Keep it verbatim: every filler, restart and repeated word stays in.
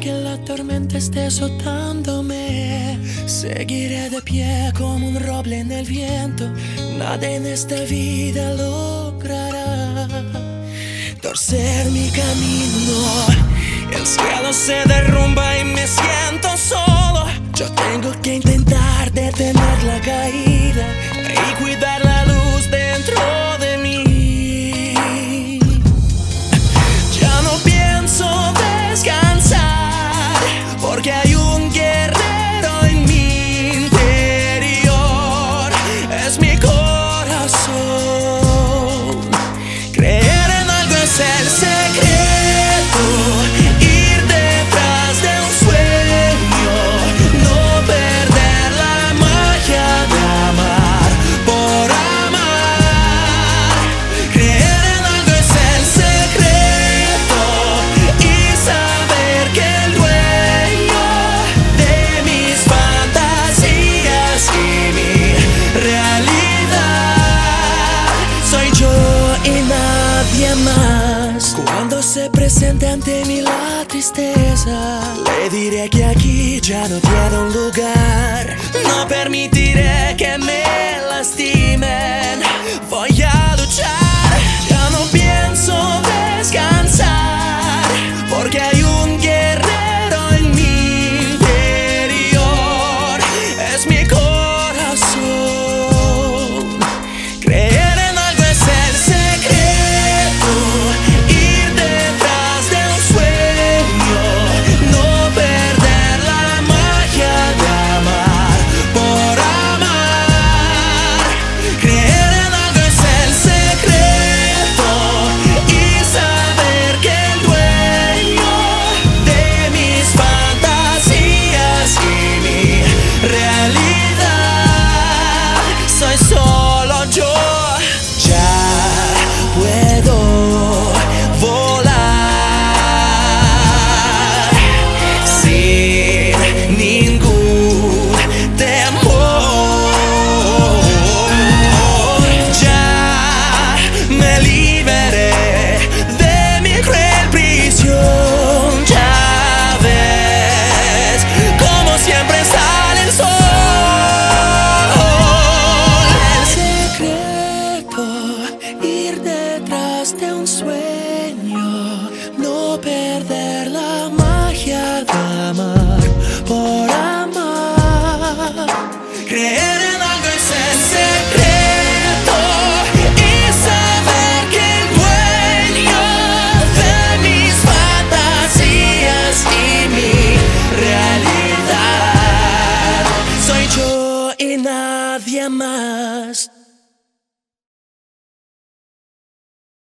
Aunque la tormenta esté azotándome, seguiré de pie como un roble en el viento. Nada en esta vida logrará torcer mi camino. El cielo se derrumba y me siento solo. Yo tengo que intentar detener la caída y cuidar la luz dentro de mí. Ya no pienso descansar, porque hay un guerrero en mi interior. Es mi corazón. Creer en algo es el secreto. Ir detrás de un sueño, no perder la magia de amar por amar. Creer en algo es el secreto y saber que el dueño de mis fantasías y mi realidad soy yo y nadie más. Cuando se presente ante mí la tristeza, le diré que aquí ya no tiene un lugar. No permitiré que me lastimen. Voy a luchar. Ya no pienso descansar, porque hay un guerrero en mi interior. Es mi corazón. Creer en algo es el secreto. Ir detrás de un sueño, no perder la magia de amar por amar. Creer en algo es el secreto y saber que el dueño de mis fantasías y mi realidad soy solo yo. Ya puedo volar sin ningún temor. Ya me liberé de mi cruel prisión. Ya ves como siempre sale el sol. El secreto, ir detrás de un sueño, no perder la magia de amar por amar. Creer en algo es el secreto y saber que el dueño de mis fantasías y mi realidad soy yo y nadie más.